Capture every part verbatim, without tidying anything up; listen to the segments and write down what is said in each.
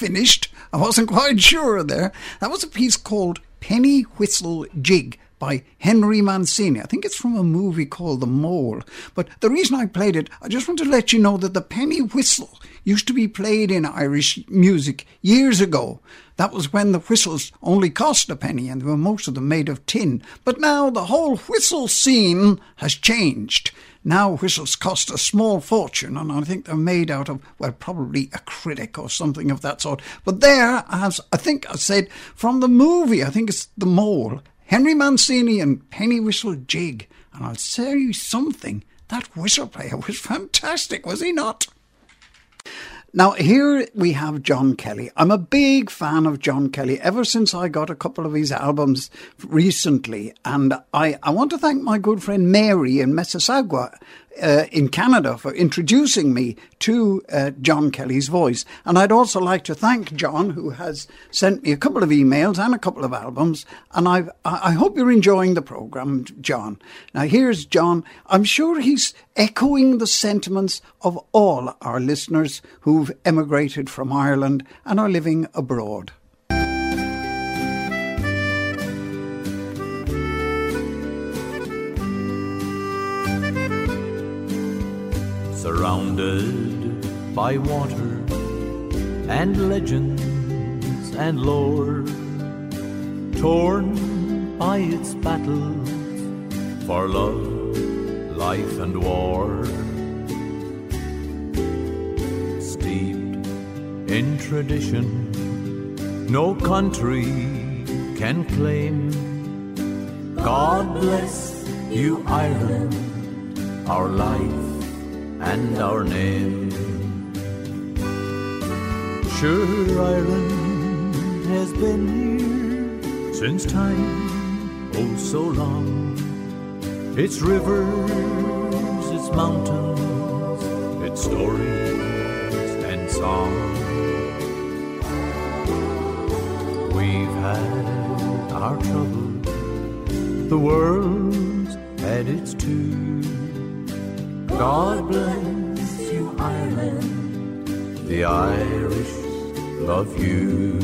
finished. I wasn't quite sure there. That was a piece called Penny Whistle Jig by Henry Mancini. I think it's from a movie called The Mole. But the reason I played it, I just want to let you know that the penny whistle used to be played in Irish music years ago. That was when the whistles only cost a penny and were most of them made of tin. But now the whole whistle scene has changed. Now whistles cost a small fortune, and I think they're made out of, well, probably acrylic or something of that sort. But there, as I think I said, from the movie, I think it's The Mole, Henry Mancini and Penny Whistle Jig. And I'll say you something, that whistle player was fantastic, was he not? Now, here we have John Kelly. I'm a big fan of John Kelly ever since I got a couple of his albums recently. And I, I want to thank my good friend Mary in Mississauga uh, in Canada for introducing me to uh, John Kelly's voice. And I'd also like to thank John, who has sent me a couple of emails and a couple of albums. And I've, I hope you're enjoying the programme, John. Now, here's John. I'm sure he's echoing the sentiments of all our listeners who've emigrated from Ireland and are living abroad. Surrounded by water and legends and lore, torn by its battles for love, life and war, steeped in tradition no country can claim. God bless you, Ireland, our life and our name. Sure, Ireland has been here since time, oh so long. Its rivers, its mountains, its stories and song. We've had our troubles, the world's had its too. God bless you, Ireland, the Irish love you.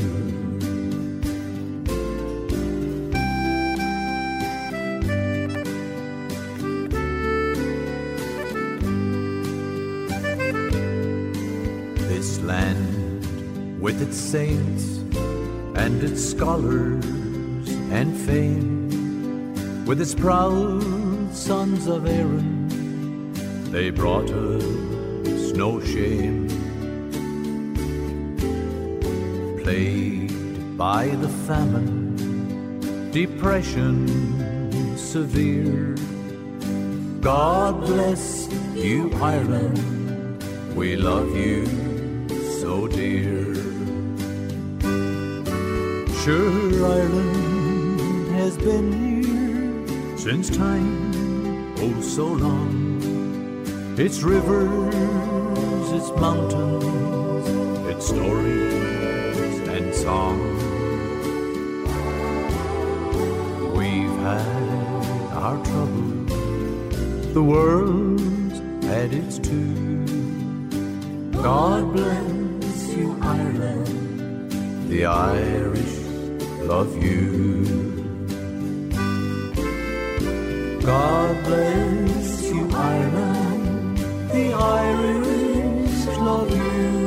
This land with its saints and its scholars and fame, with its proud sons of Erin, they brought us no shame. Plagued by the famine, depression severe, God bless you, Ireland, we love you so dear. Sure, Ireland has been here since time, oh so long. Its rivers, its mountains, its stories and song. We've had our troubles, the world's had its too. God bless you, Ireland, the Irish love you. God bless you, Ireland, the Irish love you.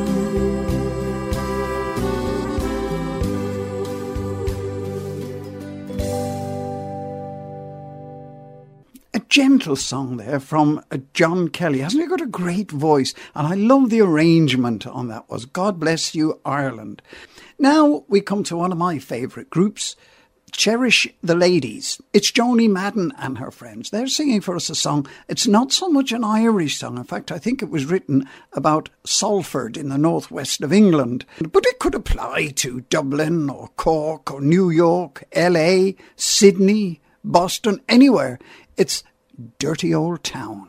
A gentle song there from John Kelly. Hasn't he got a great voice? And I love the arrangement on that was God Bless You, Ireland. Now we come to one of my favourite groups, Cherish the Ladies. It's Joni Madden and her friends. They're singing for us a song. It's not so much an Irish song. In fact, I think it was written about Salford in the northwest of England. But it could apply to Dublin or Cork or New York, L A, Sydney, Boston, anywhere. It's Dirty Old Town.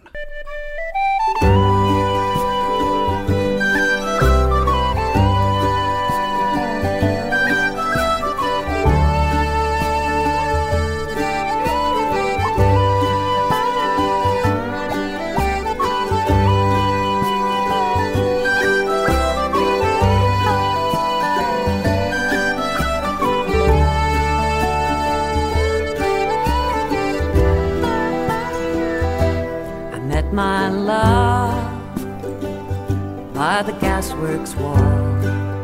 my love by the gasworks wall.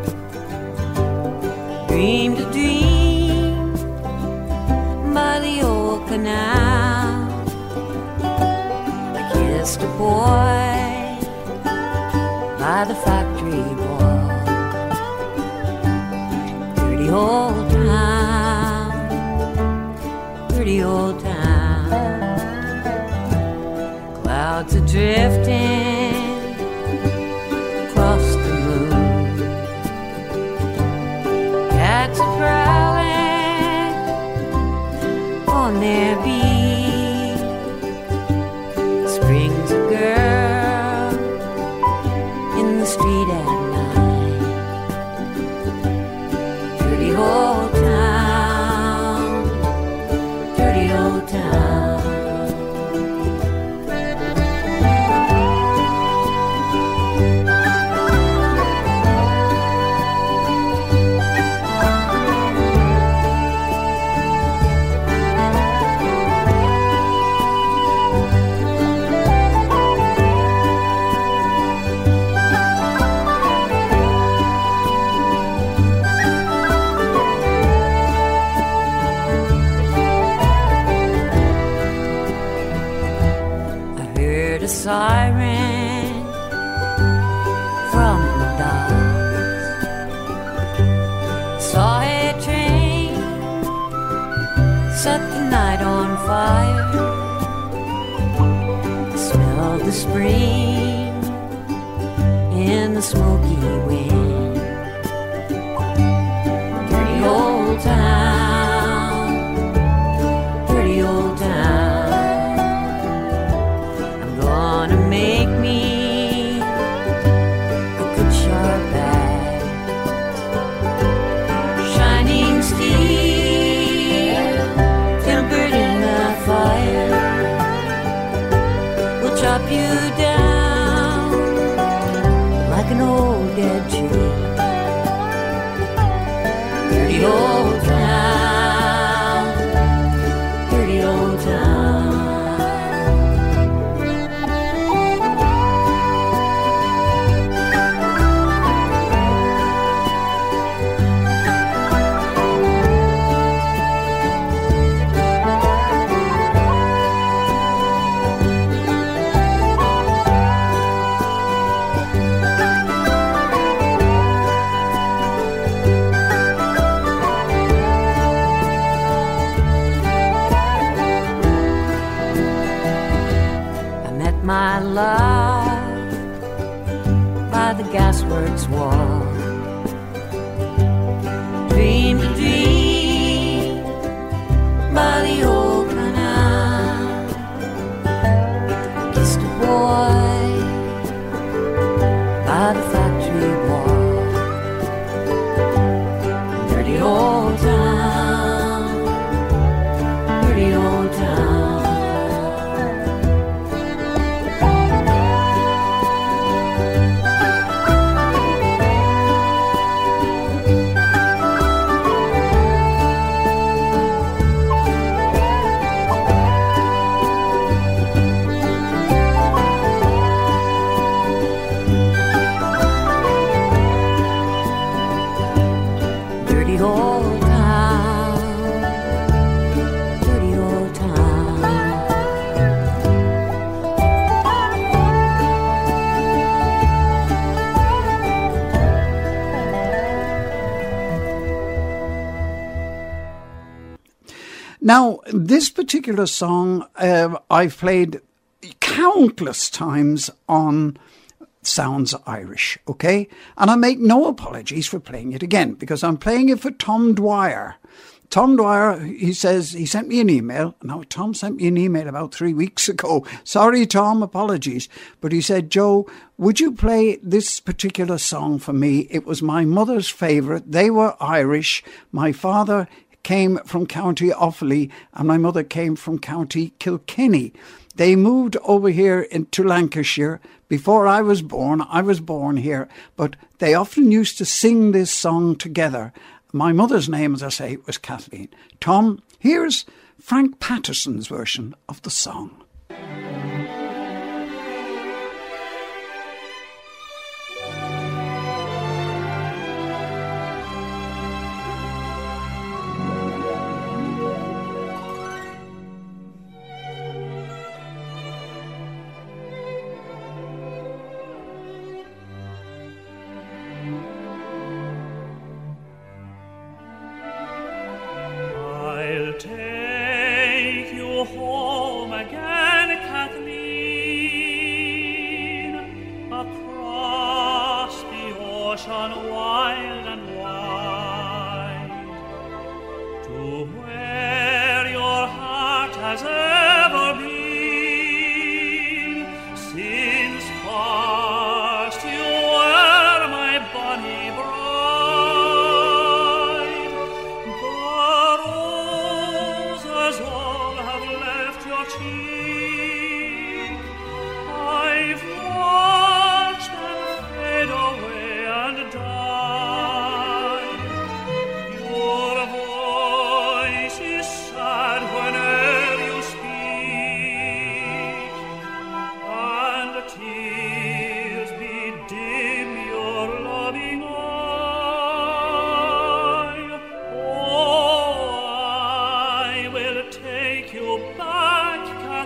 Dreamed a dream by the old canal. I kissed a boy by the factory wall. Dirty old town, dirty old town. Clouds are drifting across the moon. Cats are prowling on their beat. Spring's a girl in the street at night. Dirty old town, dirty old town. Siren from the docks. Saw a train set the night on fire. Smelled the spring in the smoky wind. Dirty old town, dirty old town. Gonna make me a good sharp axe, shining steel, tempered in the fire. We'll chop you down like an old dead tree. Dirty old town, dirty old town. My love by the gasworks wall. Dreamed a dream by the old canal. Kissed a boy by the factory wall. Dirty old town, dirty old town. Now, this particular song uh, I've played countless times on Sounds Irish, okay? And I make no apologies for playing it again, because I'm playing it for Tom Dwyer. Tom Dwyer, he says, he sent me an email. Now, Tom sent me an email about three weeks ago. Sorry, Tom, apologies. But he said, Joe, would you play this particular song for me? It was my mother's favourite. They were Irish. My father came from County Offaly and my mother came from County Kilkenny. They moved over here into Lancashire before I was born. I was born here, but they often used to sing this song together. My mother's name, as I say, was Kathleen. Tom, here's Frank Patterson's version of the song. Kathleen, across the ocean wild and wide, to where your heart has ever been, since past you were my bonny bride. The roses all have left your cheek, I've watched them fade away and die. Your voice is sad whene'er you speak, and tears bedim your loving eye. Oh, I will take you back,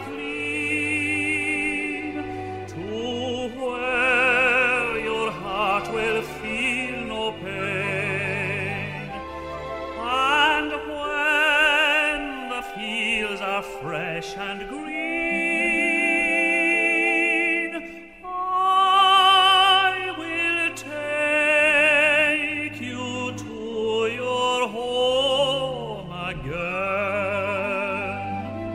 Kathleen, to where your heart will feel no pain, and when the fields are fresh and green, I will take you to your home again.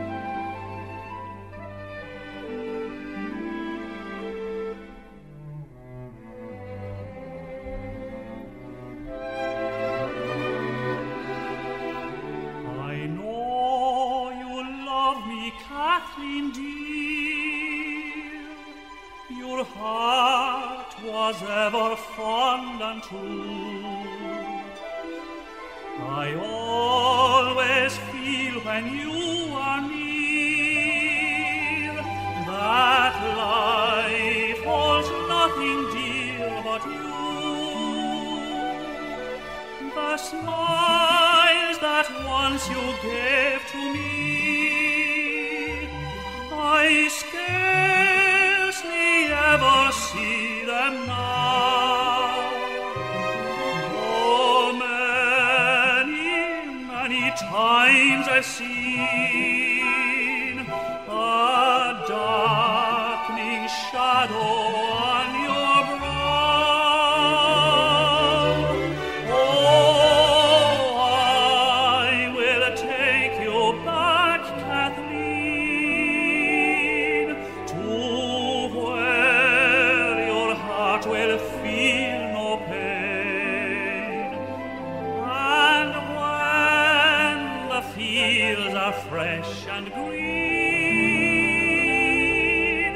I know you love me, Kathleen dear. Your heart was ever fond and true. I always feel when you are near that life holds nothing dear but you. The smiles that once you gave to me, I scarcely ever see them now. Oh, many, many times I've seen a darkening shadow on your brow. Oh, I will take you back, Kathleen, to where your heart will feel no pain, and when the fields are fresh and green,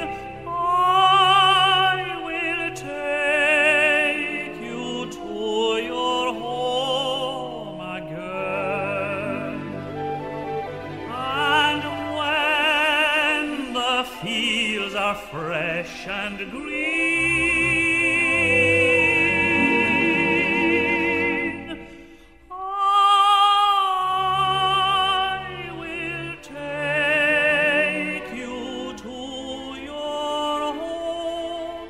I will take you to your home again. And when the fields are fresh and green, I will take you to your home,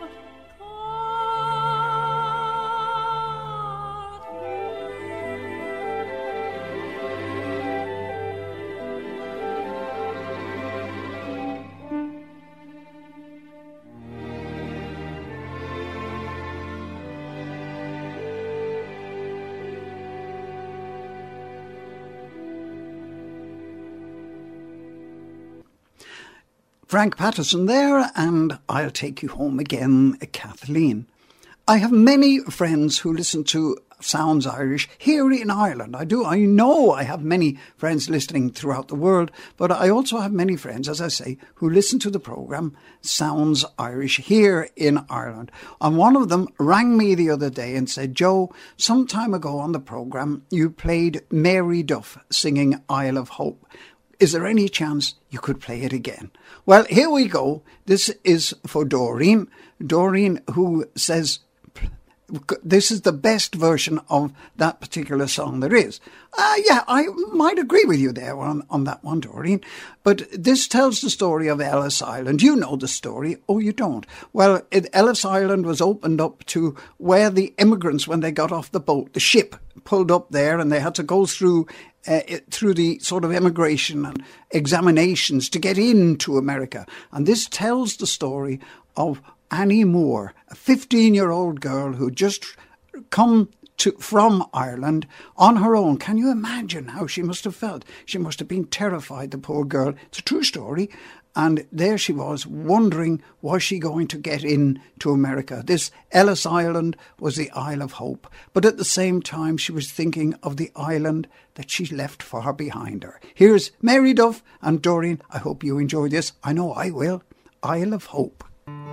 Frank Patterson there, and I'll Take You Home Again, Kathleen. I have many friends who listen to Sounds Irish here in Ireland. I do. I know I have many friends listening throughout the world, but I also have many friends, as I say, who listen to the programme Sounds Irish here in Ireland. And one of them rang me the other day and said, Joe, some time ago on the programme, you played Mary Duff singing Isle of Hope. Is there any chance you could play it again? Well, here we go. This is for Doreen. Doreen, who says this is the best version of that particular song there is. Uh, yeah, I might agree with you there on, on that one, Doreen. But this tells the story of Ellis Island. You know the story. Oh, you don't? Well, it, Ellis Island was opened up to where the immigrants, when they got off the boat, the ship pulled up there and they had to go through uh, through the sort of immigration and examinations to get into America. And this tells the story of Annie Moore, a fifteen-year-old girl who just come to, from Ireland on her own. Can you imagine how she must have felt? She must have been terrified, the poor girl. It's a true story. And there she was, wondering, was she going to get in to America? This Ellis Island was the Isle of Hope. But at the same time, she was thinking of the island that she left far behind her. Here's Mary Duff and Doreen. I hope you enjoy this. I know I will. Isle of Hope.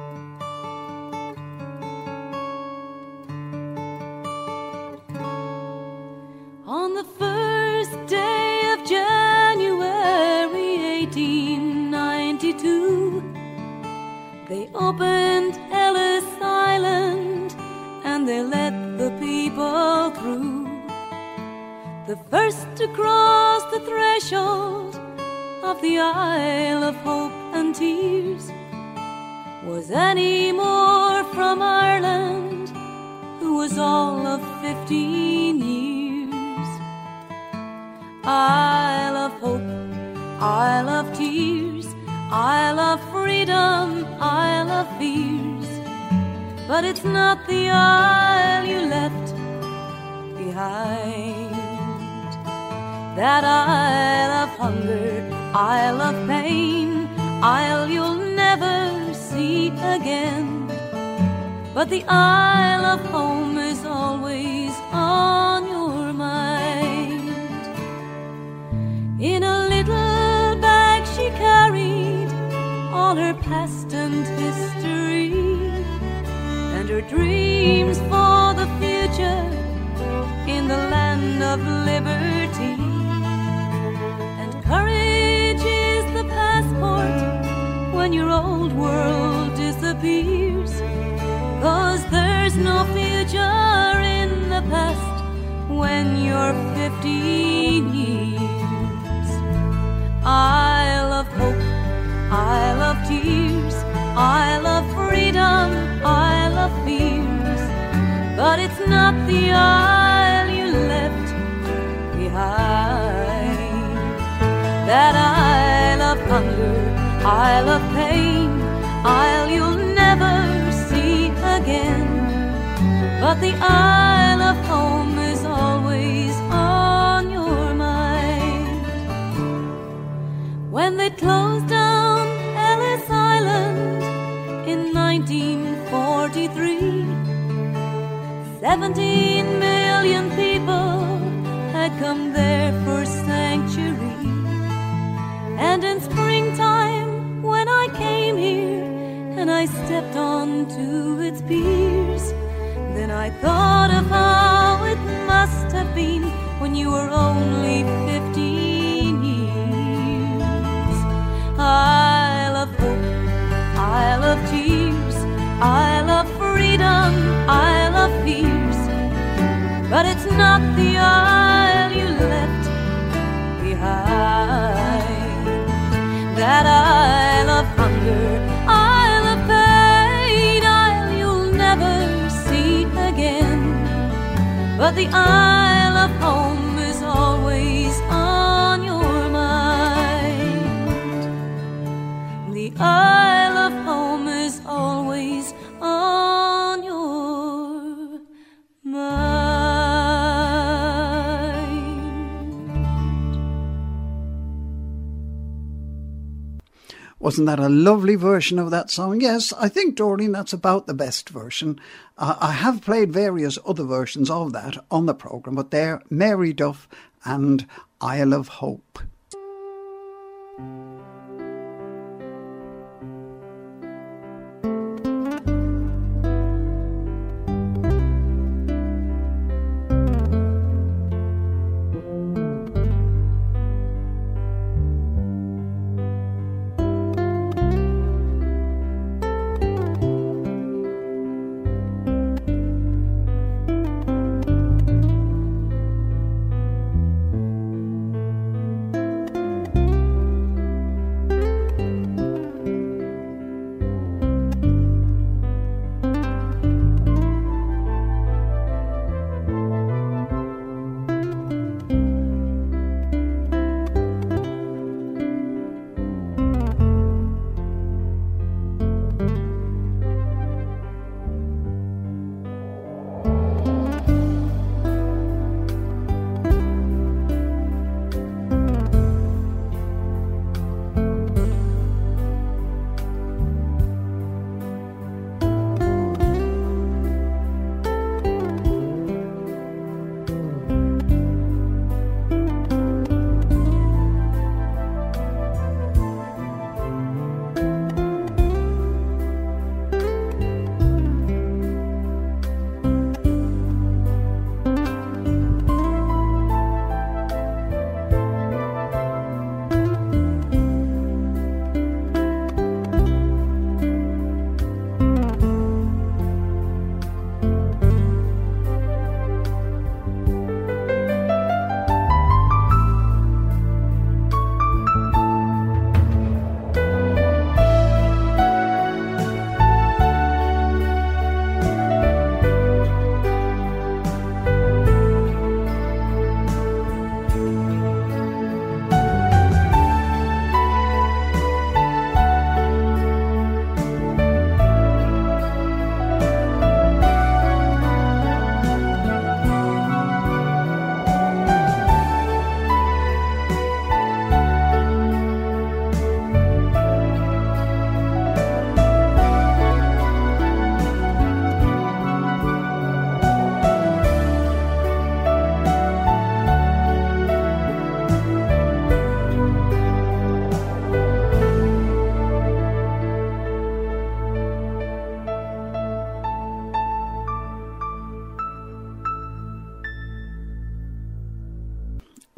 On the first day of January eighteen ninety-two, they opened Ellis Island and they let the people through. The first to cross the threshold of the Isle of Hope and Tears was Annie Moore from Ireland, who was all of fifteen years. Isle of Hope, Isle of Tears, Isle of Freedom, Isle of Fears. But it's not the isle you left behind. That Isle of Hunger, Isle of Pain, Isle you'll never see again. But the Isle of Home is always on your mind. In a little bag she carried all her past and history, and her dreams for the future in the land of liberty. And courage is the passport when your old world disappears, 'cause there's no future in the past when you're fifteen years. Isle of Hope, Isle of Tears, Isle of Freedom, Isle of Fears. But it's not the isle you left behind. That Isle of Hunger, Isle of Pain, Isle you'll never see again. But the Isle of Home is always on your mind. When they closed down Ellis Island in nineteen forty-three, seventeen million people had come there for sanctuary. And in springtime, when I came here and I stepped onto its piers, then I thought of how it must have been when you were only fifteen years. Isle of Hope, Isle of Tears, Isle of Freedom, Isle of Fears. But it's not the isle you left behind. That Isle of Hunger, Isle of Pain, Isle you'll never see again. But the Isle of Home is always on your mind. The Isle of Home is always on your mind. Wasn't that a lovely version of that song? Yes, I think, Doreen, that's about the best version. Uh, I have played various other versions of that on the programme, but they're Mary Duff and Isle of Hope.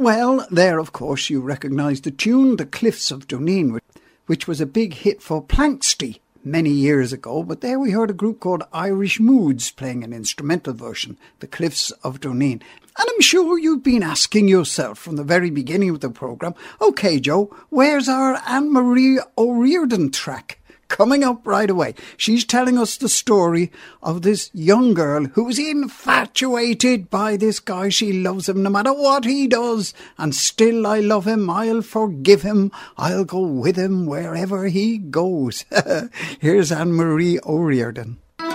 Well, there, of course, you recognise the tune The Cliffs of Dooneen, which was a big hit for Planxty many years ago, but there we heard a group called Irish Moods playing an instrumental version, The Cliffs of Dooneen. And I'm sure you've been asking yourself from the very beginning of the programme, OK, Joe, where's our Anne-Marie O'Riordan track? Coming up right away. She's telling us the story of this young girl who's infatuated by this guy. She loves him no matter what he does. And still I love him. I'll forgive him. I'll go with him wherever he goes. Here's Anne-Marie O'Riordan.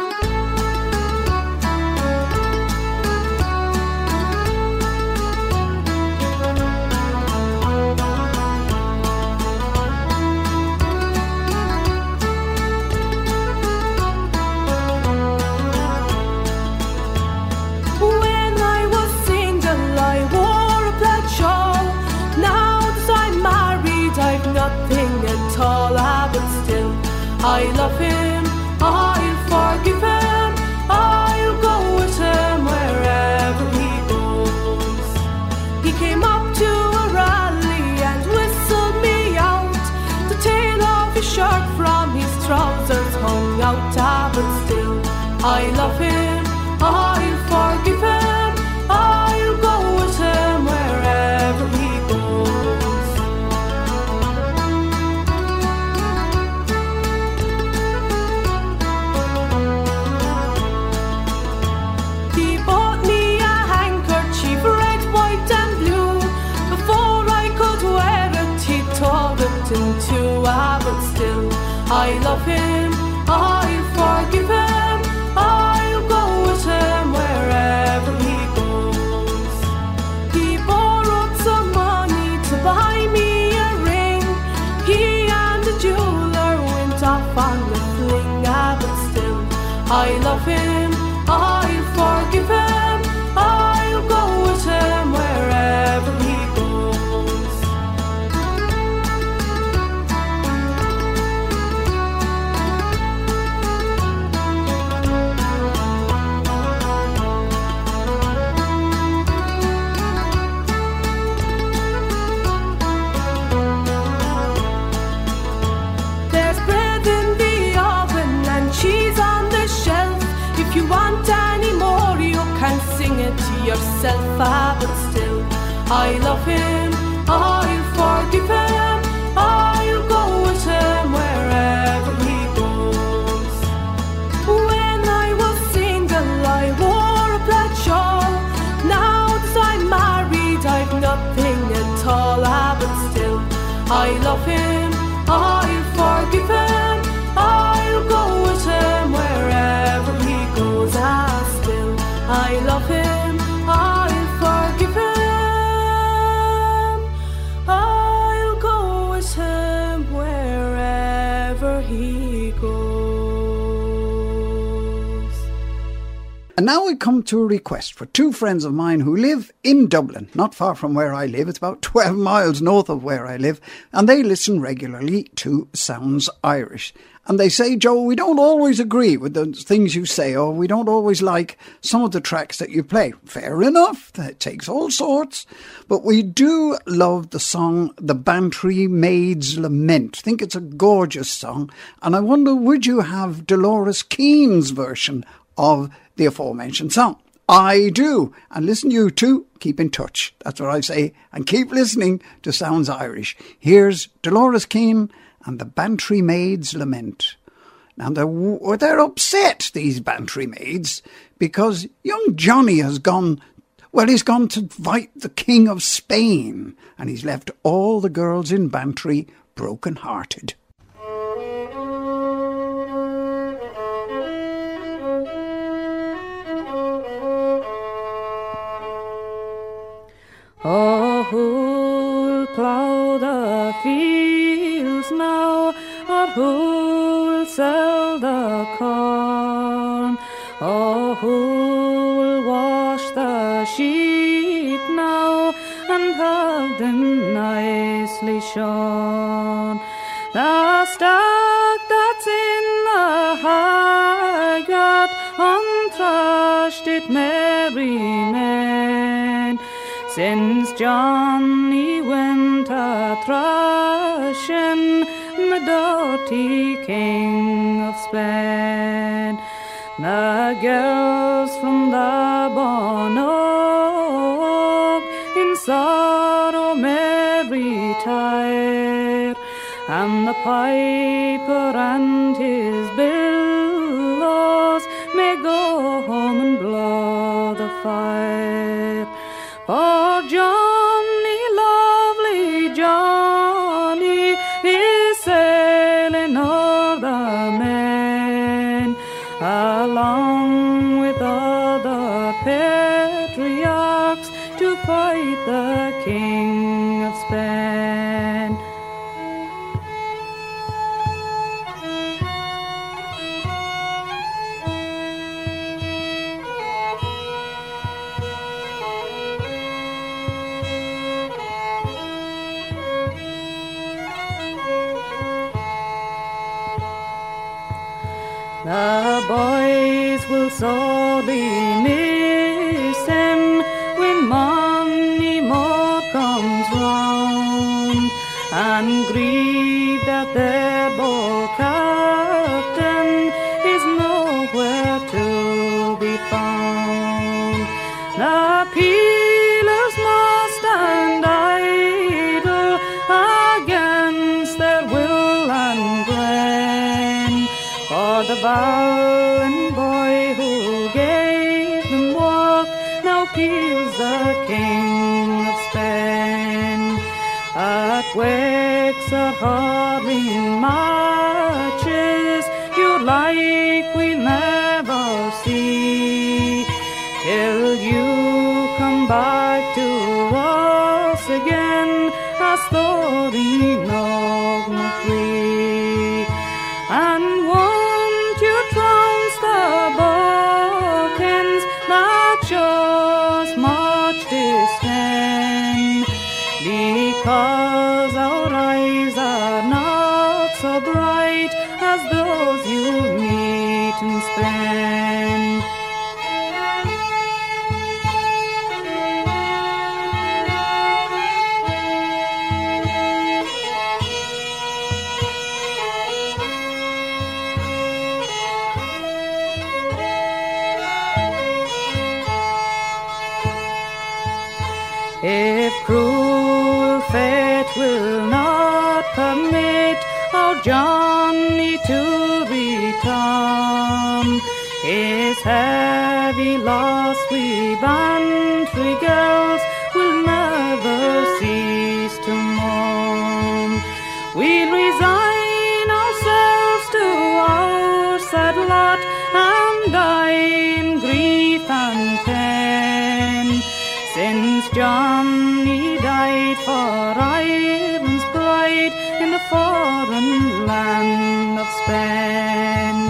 I love him, I'll forgive him, I'll go with him wherever he goes. He came up to a rally and whistled me out. The tail of his shirt from his trousers hung out, ah, but still I love him, I'll forgive him, I'll go with him wherever he goes. Into ah, but still I love him, I'll forgive him, I'll go with him wherever he goes. He borrowed some money to buy me a ring. He and the jeweler went off on the fling, ah, but still I love him, I'll forgive him, I'll go with him wherever he goes. Yourself, ah, but still I love him, I'll forgive him, I'll go with him wherever he goes. When I was single I wore a plaid shawl. Now that I'm married I've nothing at all, ah, but still I love him, I'll forgive him, I'll go with him wherever he goes, ah, still I love him, I'll forgive him, I'll go with him wherever he goes. And now we come to a request for two friends of mine who live in Dublin, not far from where I live. It's about twelve miles north of where I live, and they listen regularly to Sounds Irish. And they say, Joe, we don't always agree with the things you say, or we don't always like some of the tracks that you play. Fair enough, that takes all sorts. But we do love the song The Bantry Maid's Lament. I think it's a gorgeous song. And I wonder, would you have Dolores Keane's version of the aforementioned song? I do. And listen, you two, keep in touch. That's what I say. And keep listening to Sounds Irish. Here's Dolores Keane and the Bantry Maid's Lament. Now, they're, they're upset, these Bantry Maids, because young Johnny has gone, well, he's gone to fight the King of Spain, and he's left all the girls in Bantry broken-hearted. Oh, who'll plough the fields now, or who'll sell the corn? Oh, who'll wash the sheep now, and have them nicely shorn? The stag that's in the haggard, unthrashed it merry men, Since Johnny went a thrashing, the doughty king of Spain, the girls from the Bon Oak in sorrow may retire, and the piper and his billows may go home and blow the fire. For Johnny, lovely Johnny, is sailing o'er the main, along with other patriarchs to fight the King of Spain. The boys will sorely miss him when Moneymore comes round, and grieve that their bold captain is nowhere to be found. The peelers must stand idle against their will and grain, for the Balin boy who gave them work now peels the King of Spain. At wakes or hurling marches you like we'll never see, till you come back to us again as Thorin of Macree. And won't you trounce the buckens that shows much disdain, because our eyes are not so bright as those you meet in Spain. If cruel fate will not permit our Johnny to return, his heavy loss we Bantry girls will never cease to mourn. We'll resign ourselves to our sad lot and die in grief and pain, since Johnny died for Ireland's pride in the foreign land of Spain.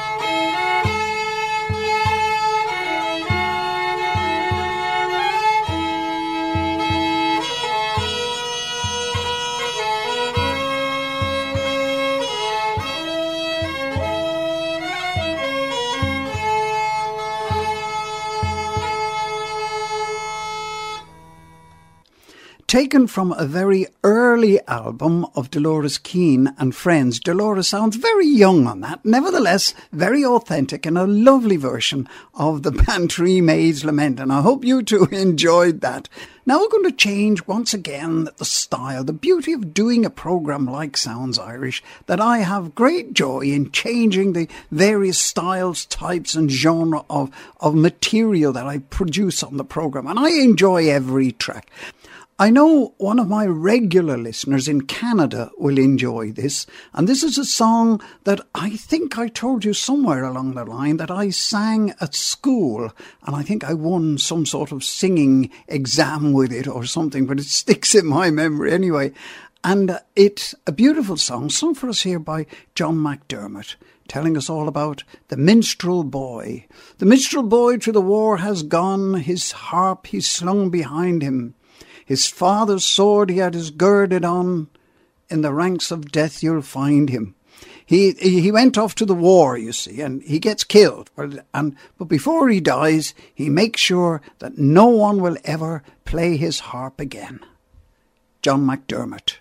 Taken from a very early album of Dolores Keane and Friends. Dolores sounds very young on that, nevertheless very authentic and a lovely version of the Bantry Maid's Lament, and I hope you too enjoyed that. Now we're going to change once again the style, the beauty of doing a programme like Sounds Irish, that I have great joy in changing the various styles, types and genre of, of material that I produce on the programme, and I enjoy every track. I know one of my regular listeners in Canada will enjoy this, and this is a song that I think I told you somewhere along the line that I sang at school, and I think I won some sort of singing exam with it or something, but it sticks in my memory anyway. And it's a beautiful song, sung for us here by John McDermott, telling us all about the minstrel boy. The minstrel boy to the war has gone, his harp he slung behind him. His father's sword he had his girded on, in the ranks of death you'll find him. he he went off to the war, you see, and he gets killed. And but before he dies, he makes sure that no one will ever play his harp again. John McDermott.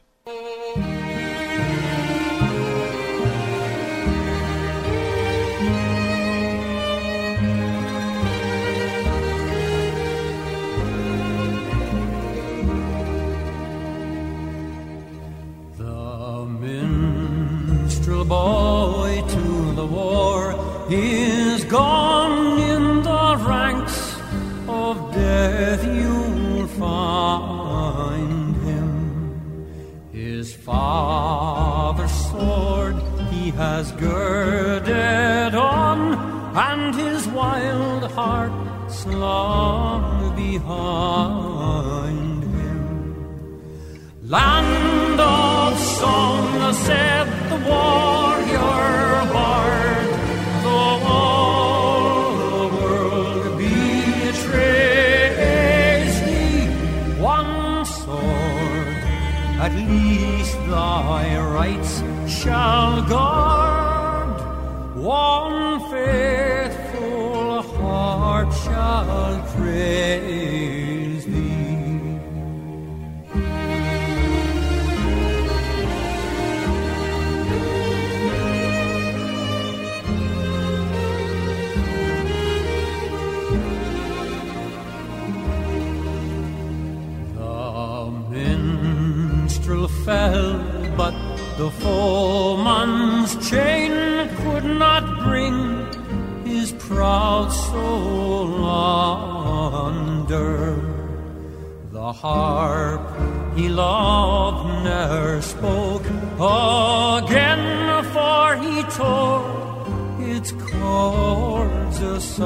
Boy to the war is gone in the ranks of death. You'll find him. His father's sword he has girded on, and his wild heart slung behind him. Land of song, said the warrior bard, though all the world betrays thee, one sword at least thy rights shall guard, one faithful heart shall praise thee. Fell, but the foeman's chain could not bring his proud soul under. The harp he loved ne'er spoke again, for he tore its chords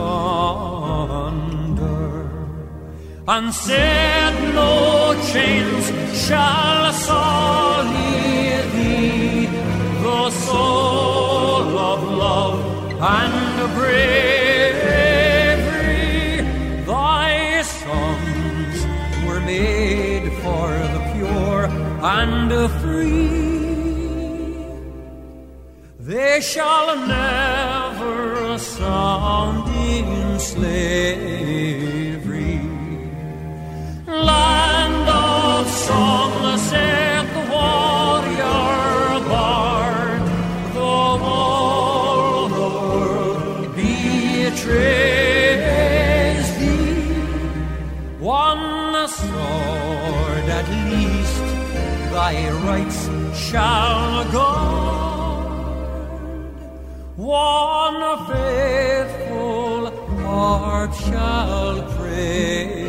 asunder, and said no chains shall sully thee, the soul of love and bravery. Thy songs were made for the pure and free, they shall never sound in slavery. Land of song, said the warrior bard, though all the world betrays thee, one sword at least thy rights shall guard, one faithful heart shall praise.